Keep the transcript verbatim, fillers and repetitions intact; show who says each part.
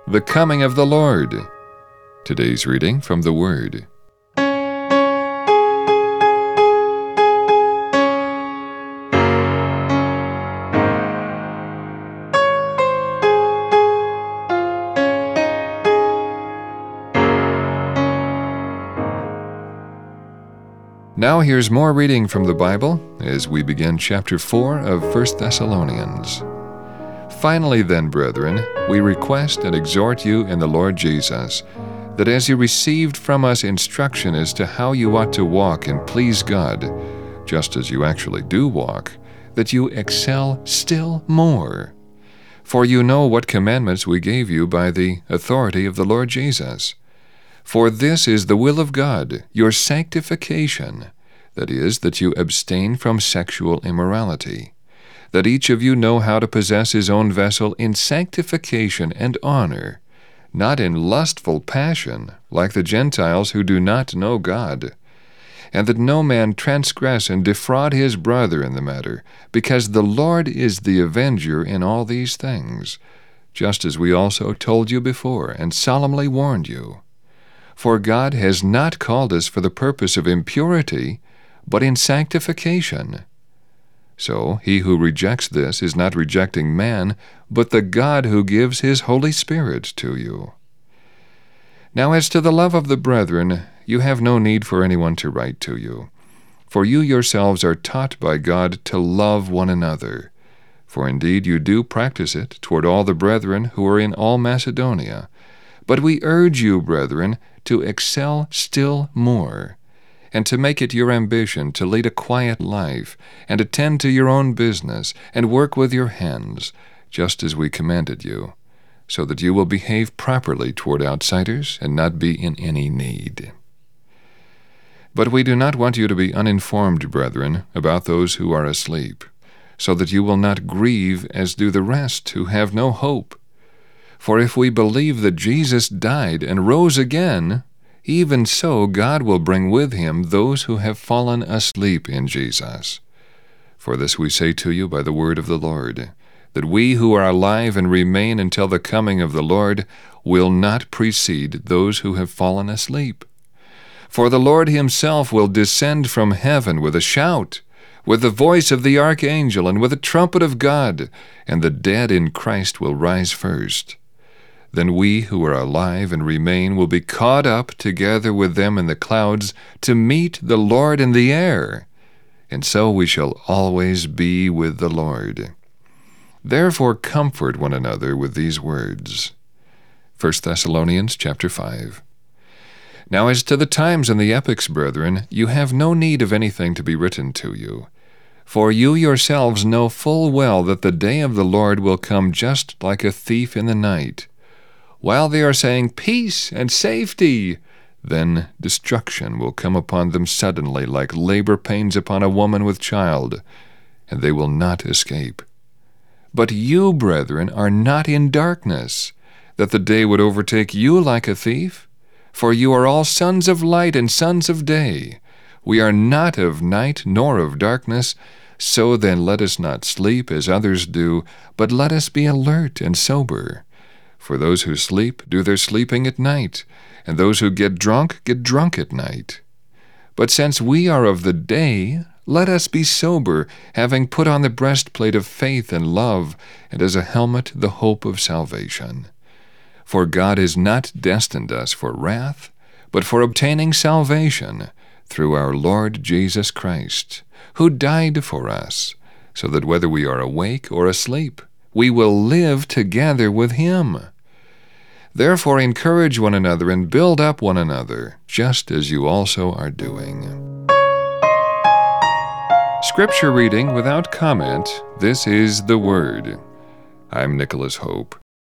Speaker 1: the coming of the Lord. Today's reading from the Word. Now here's more reading from the Bible as we begin chapter four of First Thessalonians. Finally then, brethren, we request and exhort you in the Lord Jesus, that as you received from us instruction as to how you ought to walk and please God, just as you actually do walk, that you excel still more. For you know what commandments we gave you by the authority of the Lord Jesus. For this is the will of God, your sanctification, that is, that you abstain from sexual immorality, that each of you know how to possess his own vessel in sanctification and honor, not in lustful passion, like the Gentiles who do not know God, and that no man transgress and defraud his brother in the matter, because the Lord is the avenger in all these things, just as we also told you before and solemnly warned you. For God has not called us for the purpose of impurity, but in sanctification. So he who rejects this is not rejecting man, but the God who gives his Holy Spirit to you. Now as to the love of the brethren, you have no need for anyone to write to you, for you yourselves are taught by God to love one another. For indeed you do practice it toward all the brethren who are in all Macedonia. But we urge you, brethren, to excel still more, and to make it your ambition to lead a quiet life, and attend to your own business, and work with your hands, just as we commanded you, so that you will behave properly toward outsiders, and not be in any need. But we do not want you to be uninformed, brethren, about those who are asleep, so that you will not grieve as do the rest who have no hope. For if we believe that Jesus died and rose again, even so God will bring with him those who have fallen asleep in Jesus. For this we say to you by the word of the Lord, that we who are alive and remain until the coming of the Lord will not precede those who have fallen asleep. For the Lord himself will descend from heaven with a shout, with the voice of the archangel, and with the trumpet of God, and the dead in Christ will rise first. Then we who are alive and remain will be caught up together with them in the clouds to meet the Lord in the air, and so we shall always be with the Lord. Therefore comfort one another with these words. First Thessalonians chapter five. Now as to the times and the epochs, brethren, you have no need of anything to be written to you. For you yourselves know full well that the day of the Lord will come just like a thief in the night. While they are saying peace and safety, then destruction will come upon them suddenly like labor pains upon a woman with child, and they will not escape. But you, brethren, are not in darkness, that the day would overtake you like a thief. For you are all sons of light and sons of day. We are not of night nor of darkness. So then let us not sleep as others do, but let us be alert and sober. For those who sleep do their sleeping at night, and those who get drunk get drunk at night. But since we are of the day, let us be sober, having put on the breastplate of faith and love, and as a helmet the hope of salvation. For God has not destined us for wrath, but for obtaining salvation through our Lord Jesus Christ, who died for us, so that whether we are awake or asleep, we will live together with him. Therefore encourage one another and build up one another, just as you also are doing. Scripture reading without comment. This is the Word. I'm Nicholas Hope.